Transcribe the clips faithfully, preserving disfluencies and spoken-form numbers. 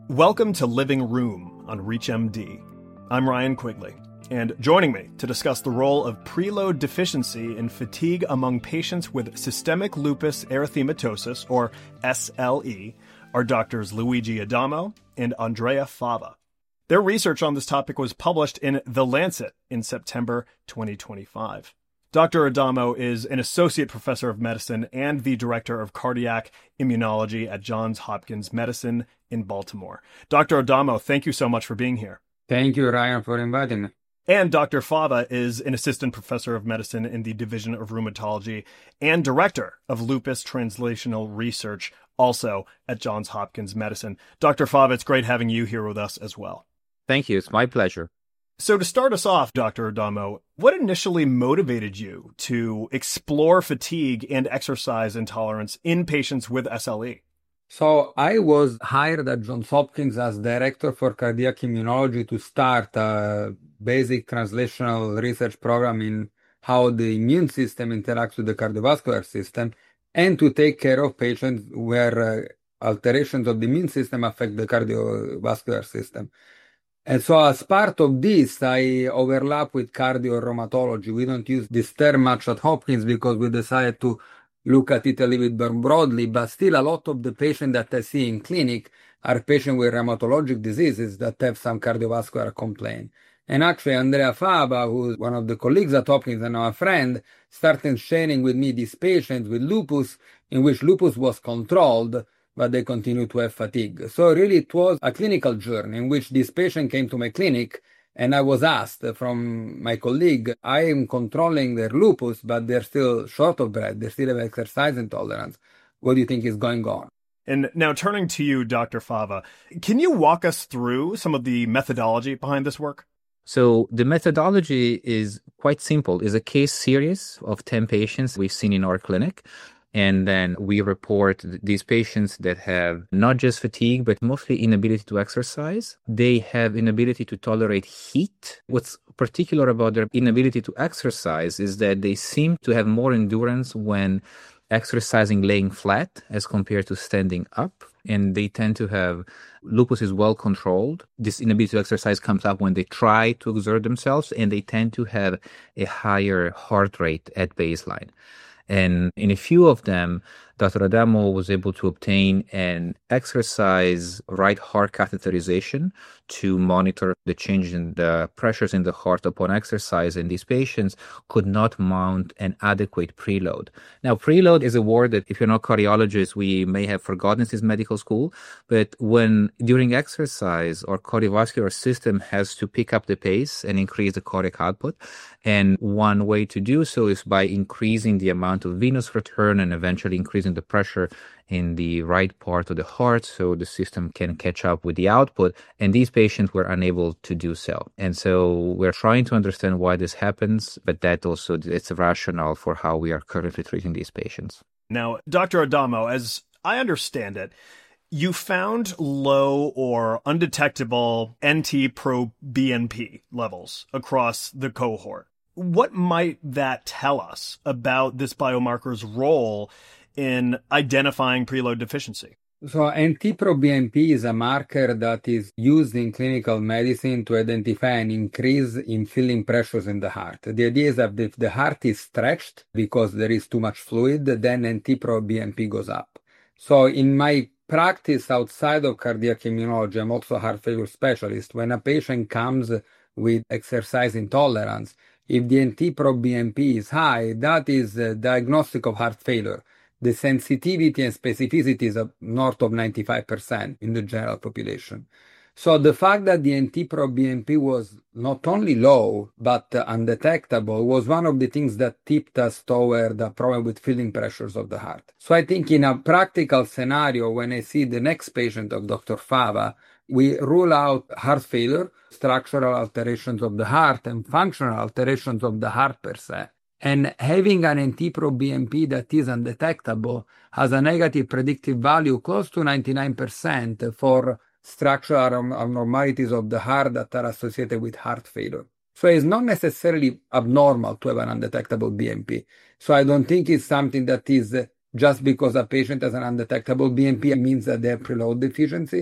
Welcome to Living Room on ReachMD. I'm Ryan Quigley, and joining me to discuss the role of preload deficiency in fatigue among patients with systemic lupus erythematosus, or S L E, are Doctors Luigi Adamo and Andrea Fava. Their research on this topic was published in The Lancet in September twenty twenty-five. Doctor Adamo is an associate professor of medicine and the director of cardiac immunology at Johns Hopkins Medicine in Baltimore. Doctor Adamo, thank you so much for being here. Thank you, Ryan, for inviting me. And Doctor Fava is an assistant professor of medicine in the Division of Rheumatology and director of lupus translational research, also at Johns Hopkins Medicine. Doctor Fava, it's great having you here with us as well. Thank you. It's my pleasure. So to start us off, Doctor Adamo, what initially motivated you to explore fatigue and exercise intolerance in patients with S L E? So I was hired at Johns Hopkins as director for cardiac immunology to start a basic translational research program in how the immune system interacts with the cardiovascular system and to take care of patients where uh, alterations of the immune system affect the cardiovascular system. And so as part of this, I overlap with cardio-rheumatology. We don't use this term much at Hopkins because we decided to look at it a little bit more broadly, but still a lot of the patients that I see in clinic are patients with rheumatologic diseases that have some cardiovascular complaint. And actually, Andrea Fava, who's one of the colleagues at Hopkins and our friend, started sharing with me these patients with lupus, in which lupus was controlled, but they continue to have fatigue. So really it was a clinical journey in which this patient came to my clinic and I was asked from my colleague, I am controlling their lupus, but they're still short of breath. They still have exercise intolerance. What do you think is going on? And now turning to you, Doctor Fava, can you walk us through some of the methodology behind this work? So the methodology is quite simple. It's a case series of ten patients we've seen in our clinic. And then we report these patients that have not just fatigue, but mostly inability to exercise. They have inability to tolerate heat. What's particular about their inability to exercise is that they seem to have more endurance when exercising laying flat as compared to standing up. And they tend to have, lupus is well controlled. This inability to exercise comes up when they try to exert themselves, and they tend to have a higher heart rate at baseline. And in a few of them, Doctor Adamo was able to obtain an exercise right heart catheterization to monitor the change in the pressures in the heart upon exercise, and these patients could not mount an adequate preload. Now, preload is a word that if you're not cardiologists, we may have forgotten since medical school, but when during exercise, our cardiovascular system has to pick up the pace and increase the cardiac output, and one way to do so is by increasing the amount of venous return and eventually increasing the pressure in the right part of the heart so the system can catch up with the output. And these patients were unable to do so. And so we're trying to understand why this happens, but that also it's a rationale for how we are currently treating these patients. Now, Doctor Adamo, as I understand it, you found low or undetectable N T pro B N P levels across the cohort. What might that tell us about this biomarker's role in identifying preload deficiency? So N T pro B N P is a marker that is used in clinical medicine to identify an increase in filling pressures in the heart. The idea is that if the heart is stretched because there is too much fluid, then N T pro B N P goes up. So in my practice outside of cardiac immunology, I'm also a heart failure specialist. When a patient comes with exercise intolerance, if the N T pro B N P is high, that is a diagnostic of heart failure. The sensitivity and specificity is north of ninety-five percent in the general population. So the fact that the N T pro B N P was not only low, but undetectable was one of the things that tipped us toward the problem with filling pressures of the heart. So I think in a practical scenario, when I see the next patient of Doctor Fava, we rule out heart failure, structural alterations of the heart, and functional alterations of the heart per se. And having an N T pro B N P that is undetectable has a negative predictive value close to ninety-nine percent for structural abnormalities of the heart that are associated with heart failure. So it's not necessarily abnormal to have an undetectable B N P. So I don't think it's something that is just because a patient has an undetectable B N P means that they have preload deficiency.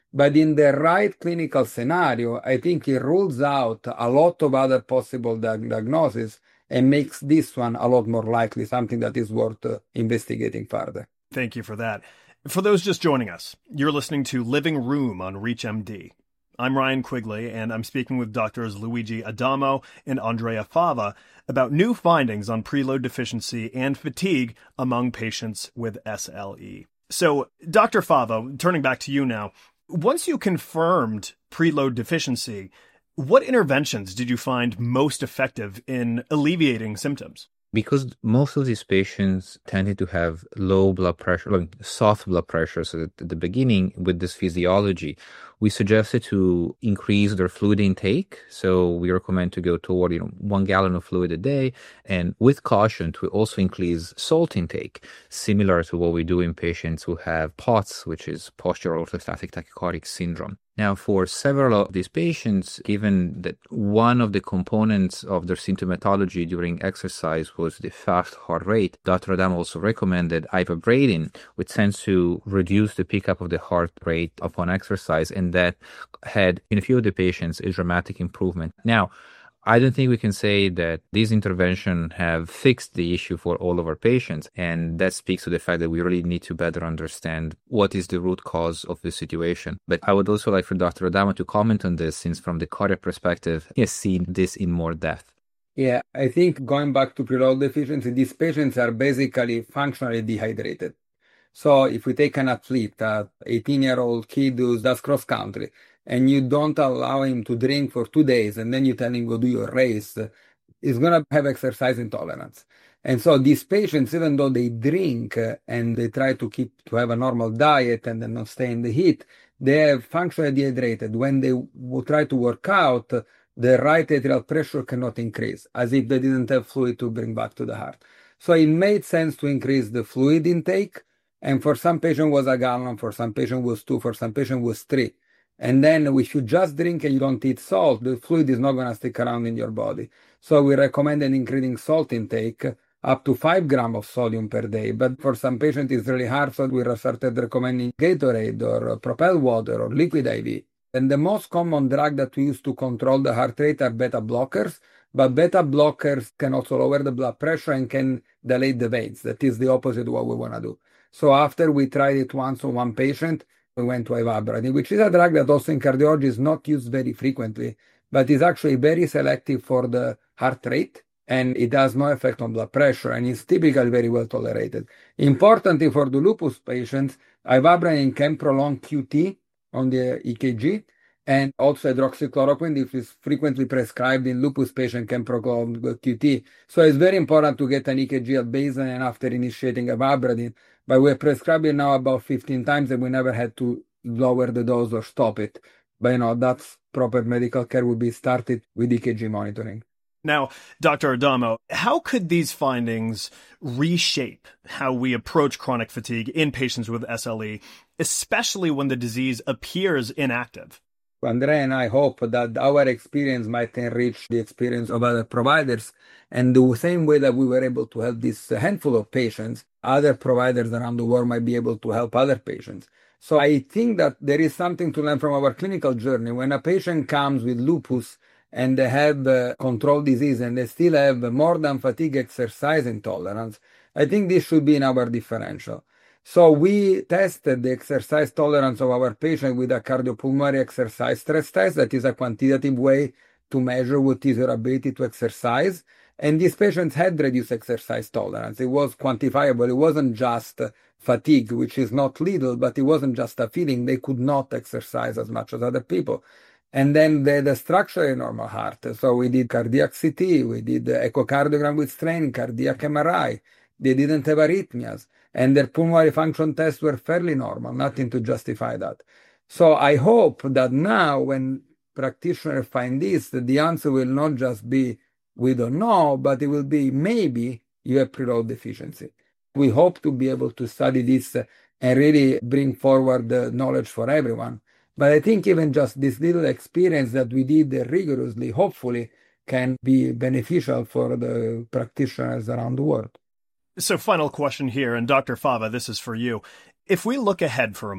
But in the right clinical scenario, I think it rules out a lot of other possible diag- diagnoses and makes this one a lot more likely, something that is worth uh, investigating further. Thank you for that. For those just joining us, you're listening to Living Room on ReachMD. I'm Ryan Quigley, and I'm speaking with Doctors Luigi Adamo and Andrea Fava about new findings on preload deficiency and fatigue among patients with S L E. So, Doctor Fava, turning back to you now, once you confirmed preload deficiency, what interventions did you find most effective in alleviating symptoms? Because most of these patients tended to have low blood pressure, like soft blood pressure, so at the beginning with this physiology, we suggested to increase their fluid intake. So we recommend to go toward, you know, one gallon of fluid a day, and with caution to also increase salt intake, similar to what we do in patients who have P O T S, which is postural orthostatic tachycardic syndrome. Now, for several of these patients, given that one of the components of their symptomatology during exercise was the fast heart rate, Doctor Adamo also recommended ivabradine, which tends to reduce the pickup of the heart rate upon exercise, and that had, in a few of the patients, a dramatic improvement. Now, I don't think we can say that these interventions have fixed the issue for all of our patients, and that speaks to the fact that we really need to better understand what is the root cause of the situation. But I would also like for Doctor Adamo to comment on this, since from the cardiac perspective, he has seen this in more depth. Yeah, I think going back to preload deficiency, these patients are basically functionally dehydrated. So if we take an athlete, an eighteen-year-old kid who does cross-country, and you don't allow him to drink for two days, and then you tell him, go do your race, he's going to have exercise intolerance. And so these patients, even though they drink uh, and they try to keep to have a normal diet and then not stay in the heat, they are functionally dehydrated. When they will try to work out, the right atrial pressure cannot increase, as if they didn't have fluid to bring back to the heart. So it made sense to increase the fluid intake. And for some patient was a gallon, for some patient was two, for some patient was three. And then if you just drink and you don't eat salt, the fluid is not going to stick around in your body. So we recommend an increasing salt intake up to five grams of sodium per day. But for some patients, it's really hard, so we started recommending Gatorade or Propel water or liquid I V. And the most common drug that we use to control the heart rate are beta blockers. But beta blockers can also lower the blood pressure and can dilate the veins. That is the opposite of what we want to do. So after we tried it once on one patient, we went to ivabradine, which is a drug that also in cardiology is not used very frequently, but is actually very selective for the heart rate, and it has no effect on blood pressure, and is typically very well tolerated. Importantly for the lupus patients, ivabradine can prolong Q T on the E K G, and also hydroxychloroquine, if it's frequently prescribed in lupus patients, can prolong Q T. So it's very important to get an E K G at baseline and after initiating ivabradine. But we're prescribing now about fifteen times, and we never had to lower the dose or stop it. But, you know, that's proper medical care would be started with E K G monitoring. Now, Doctor Adamo, how could these findings reshape how we approach chronic fatigue in patients with S L E, especially when the disease appears inactive? Andrea and I hope that our experience might enrich the experience of other providers. And the same way that we were able to help this handful of patients, other providers around the world might be able to help other patients. So I think that there is something to learn from our clinical journey. When a patient comes with lupus and they have uh, controlled disease and they still have more than fatigue exercise intolerance, I think this should be in our differential. So we tested the exercise tolerance of our patient with a cardiopulmonary exercise stress test. That is a quantitative way to measure what is your ability to exercise. And these patients had reduced exercise tolerance. It was quantifiable. It wasn't just fatigue, which is not little, but it wasn't just a feeling. They could not exercise as much as other people. And then they had a structurally normal heart. So we did cardiac C T, we did echocardiogram with strain, cardiac M R I. They didn't have arrhythmias. And their pulmonary function tests were fairly normal, nothing to justify that. So I hope that now when practitioners find this, the answer will not just be, we don't know, but it will be, maybe you have preload deficiency. We hope to be able to study this and really bring forward the knowledge for everyone. But I think even just this little experience that we did rigorously, hopefully, can be beneficial for the practitioners around the world. So final question here, and Doctor Fava, this is for you. If we look ahead for a moment,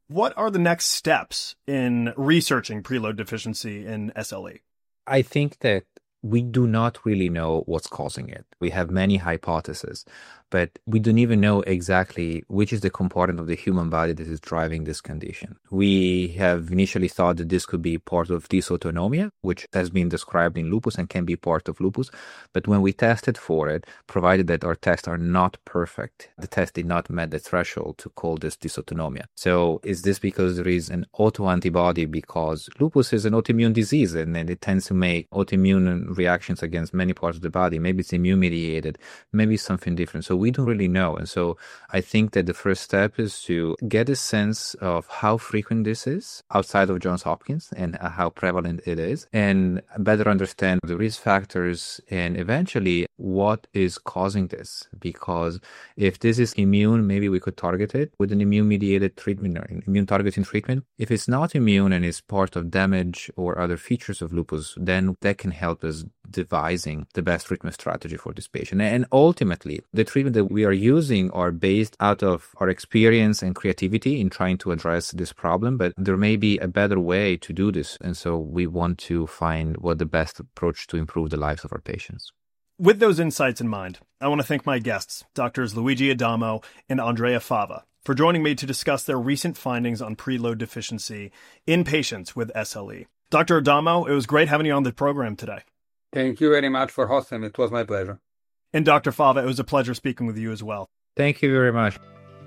What are the next steps in researching preload deficiency in S L E? I think that we do not really know what's causing it. We have many hypotheses, but we don't even know exactly which is the component of the human body that is driving this condition. We have initially thought that this could be part of dysautonomia, which has been described in lupus and can be part of lupus. But when we tested for it, provided that our tests are not perfect, the test did not meet the threshold to call this dysautonomia. So is this because there is an autoantibody, because lupus is an autoimmune disease and it tends to make autoimmune reactions against many parts of the body? Maybe it's immune mediated, maybe something different. So we don't really know. And so I think that the first step is to get a sense of how frequent this is outside of Johns Hopkins and how prevalent it is, and better understand the risk factors and eventually what is causing this. Because if this is immune, maybe we could target it with an immune mediated treatment or immune targeting treatment. If it's not immune and is part of damage or other features of lupus, then that can help us devising the best treatment strategy for this patient. And ultimately, the treatment that we are using are based out of our experience and creativity in trying to address this problem, but there may be a better way to do this. And so we want to find what the best approach to improve the lives of our patients. With those insights in mind, I want to thank my guests, Doctors Luigi Adamo and Andrea Fava, for joining me to discuss their recent findings on preload deficiency in patients with S L E. Doctor Adamo, it was great having you on the program today. Thank you very much for hosting me. It was my pleasure. And Doctor Fava, it was a pleasure speaking with you as well. Thank you very much.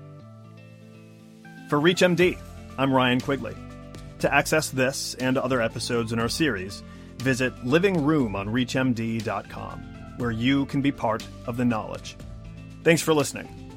For ReachMD, I'm Ryan Quigley. To access this and other episodes in our series, visit Living Room on reach M D dot com, where you can be part of the knowledge. Thanks for listening.